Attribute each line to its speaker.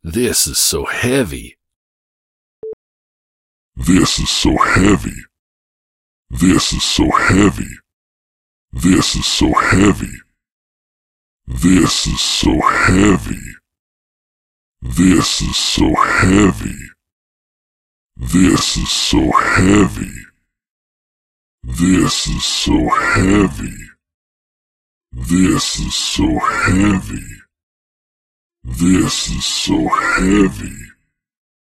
Speaker 1: This is so heavy.
Speaker 2: This is so heavy. This is so heavy. This is so heavy. This is so heavy. This is so heavy. This is so heavy. This is so heavy. This is so heavy. This is so heavy.